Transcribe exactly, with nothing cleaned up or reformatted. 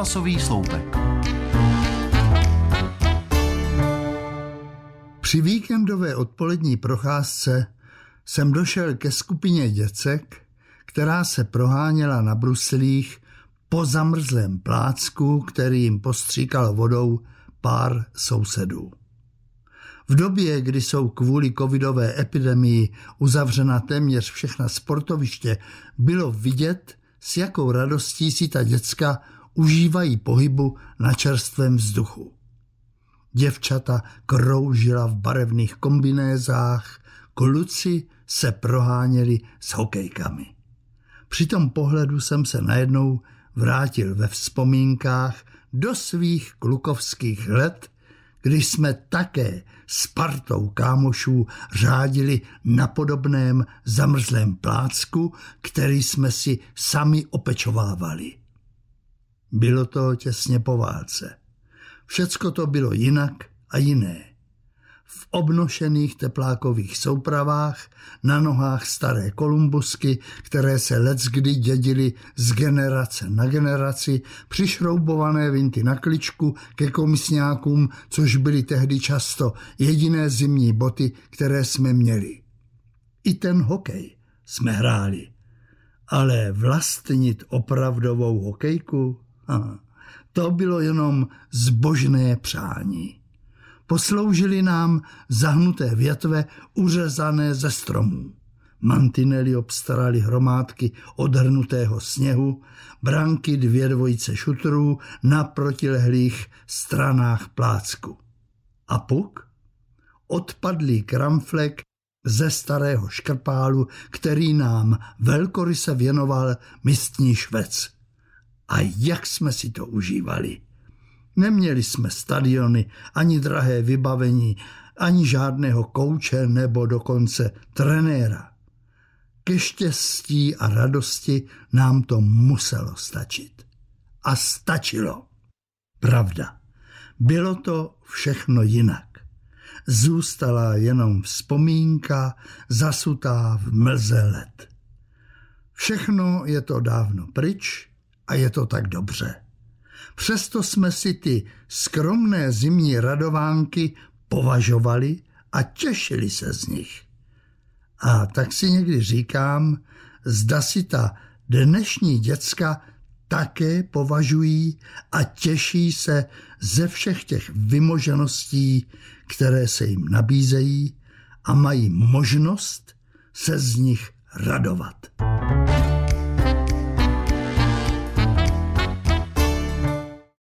rozhlasový sloupek. Při víkendové odpolední procházce jsem došel ke skupině děcek, která se proháněla na bruslích po zamrzlém plácku, který jim postříkal vodou pár sousedů. V době, kdy jsou kvůli covidové epidemii uzavřena téměř všechna sportoviště, bylo vidět, s jakou radostí si ta děcka užívají pohybu na čerstvém vzduchu. Děvčata kroužila v barevných kombinézách, kluci se proháněli s hokejkami. Při tom pohledu jsem se najednou vrátil ve vzpomínkách do svých klukovských let, když jsme také s partou kámošů řádili na podobném zamrzlém plácku, který jsme si sami opečovávali. Bylo to těsně po válce. Všecko to bylo jinak a jiné. V obnošených teplákových soupravách, na nohách staré kolumbusky, které se leckdy dědily z generace na generaci, přišroubované vinty na kličku ke komisňákům, což byly tehdy často jediné zimní boty, které jsme měli. I ten hokej jsme hráli, ale vlastnit opravdovou hokejku? Aha. To bylo jenom zbožné přání. Posloužily nám zahnuté větve uřezané ze stromů. Mantinely obstaraly hromádky odhrnutého sněhu, branky dvě dvojice šutrů na protilehlých stranách plácku. A puk? Odpadlý kramflek ze starého škrpálu, který nám velkoryse věnoval místní švec. A jak jsme si to užívali. Neměli jsme stadiony, ani drahé vybavení, ani žádného kouče nebo dokonce trenéra. Ke štěstí a radosti nám to muselo stačit. A stačilo. Pravda, bylo to všechno jinak. Zůstala jenom vzpomínka zasutá v mlze let. Všechno je to dávno pryč a je to tak dobře. Přesto jsme si ty skromné zimní radovánky považovali a těšili se z nich. A tak si někdy říkám, zda si ta dnešní děcka také považují a těší se ze všech těch vymožeností, které se jim nabízejí a mají možnost se z nich radovat.